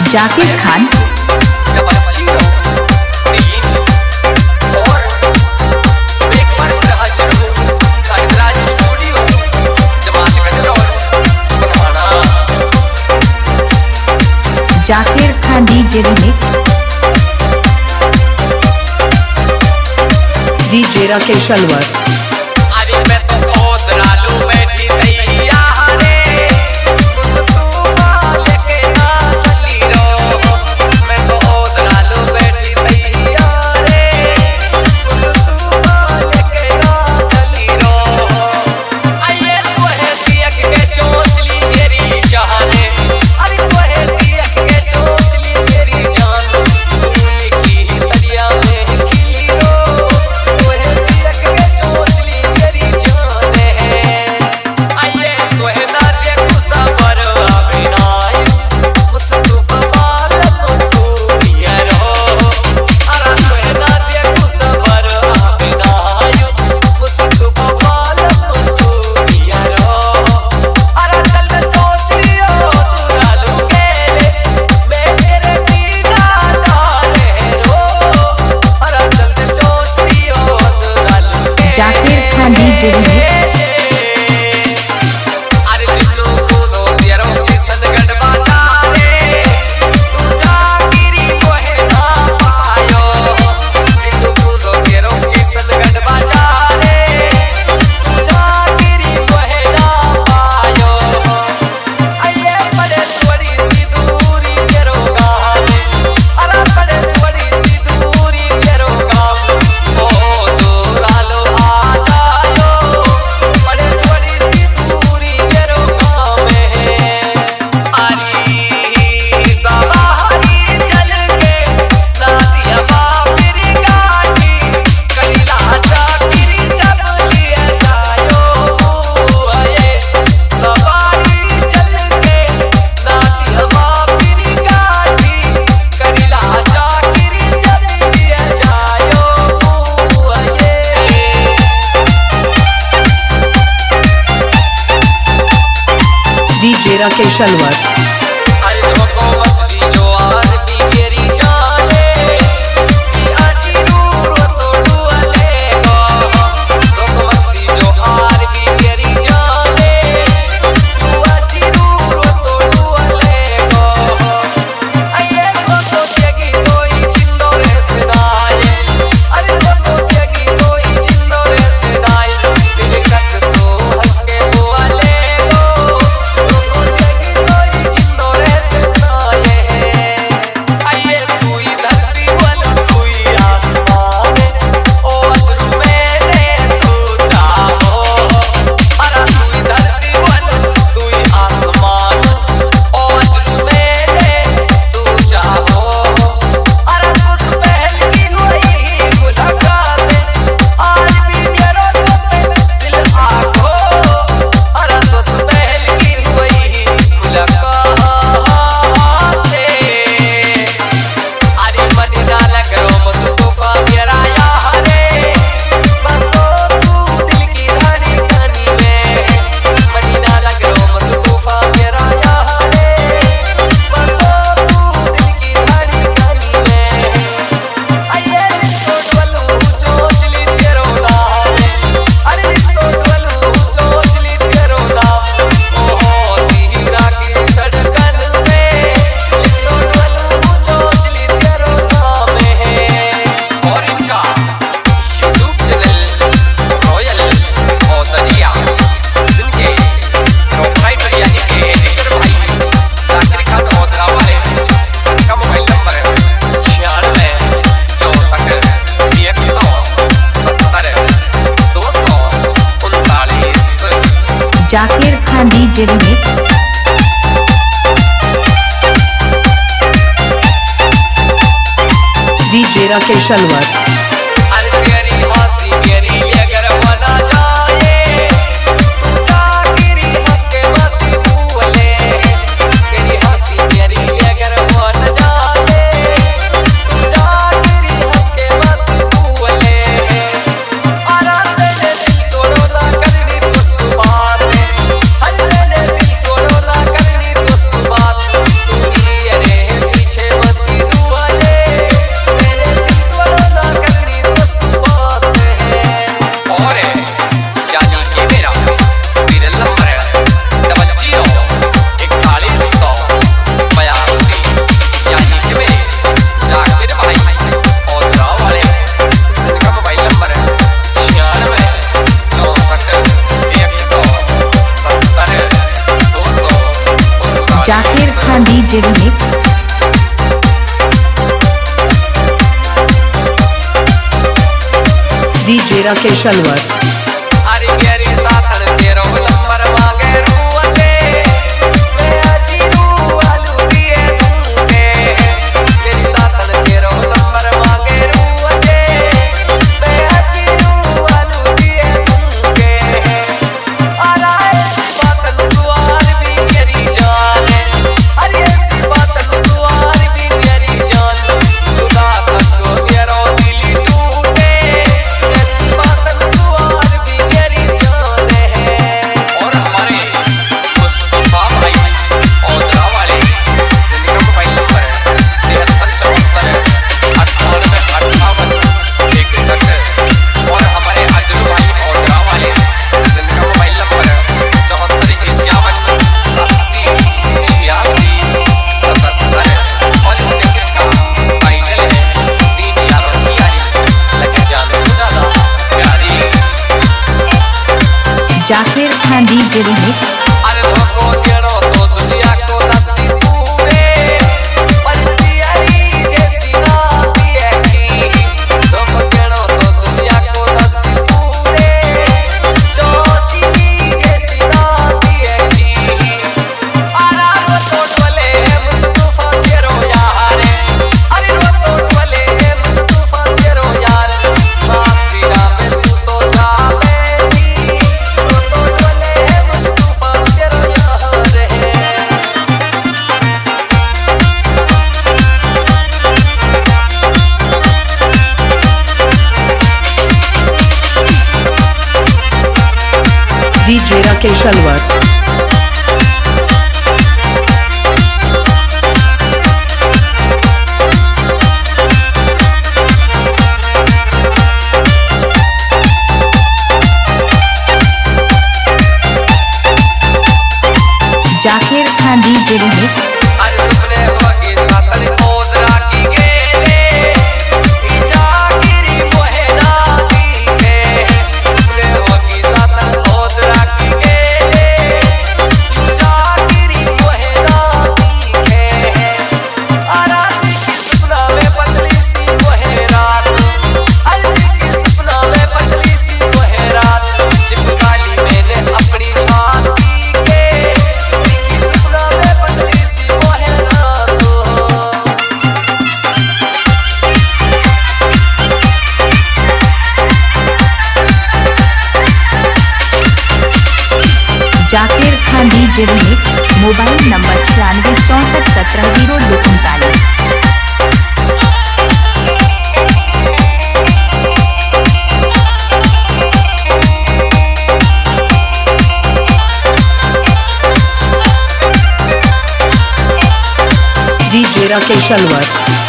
Zakir Khan Zakir Khan DJ remix DJ Rakesh Alwar. Zakir Khan DJ remix DJ Rakesh Alwar. Zakir Khan DJ remix DJ Rakesh Alwar. Zakir Khan DJ remix DJ Rakesh Alwar अरे मेरी साथन तेरो number मांगे रुआते मैं अजीरू आलू दिए दूंगे मेरी साथन तेरो नंबर मांगे रुआते मैं अजीरू आलू दिए दूंगे अरे ऐसी बातन सुआर भी मेरी जान है अरे ऐसी बातन सुआर भी मेरी जान खुदा को मेरो दिल टूटे ऐसी बातन सुआर भी मेरी जान है और हमारे मुस्तफा भाई औदरा वाले जिनका मोबाइल नंबर है 7374 9858 और हमारे अजरू भाई औदरा वाले जिनका मोबाइल नंबर है 7451808677 और इस कैसेट का टाइटल है 3 यारों की यारी लगे जाने से ज्यादा प्यारी जाकिर खान डीजे रिमिक्स अरे धोखो देनो तो दुनिया को दसी तूने पलटियारी जैसी नाती है की धोखो देनो तो दुनिया को दसी तूने चोची जैसी नाती है की अरे वो तो टोले मुस्तफा तेरो यार अरे वो तो टोले मुस्तफा तेरो यार साथीरा में तू तो जावेगी वो तो टोले मुस्तफा तेरो यार है DJ Rakesh Alwar Zakir Khan DJ remix अरे सुपने होगी सातन ओदरा की गेले ई जागिरी मोहे ना दिखे सुपने होगी सातन ओदरा की गेले ई जागिरी मोहे ना दिखे आराती की सपना में पतली सी मोहे रात अलती की सपना में पतली सी मोहे रात चिपका ली मैंने अपनी छाती के सपना में पतली सी मोहे रात Zakir Khan DJ remix mobile number 9664170239 DJ Rakesh Alwar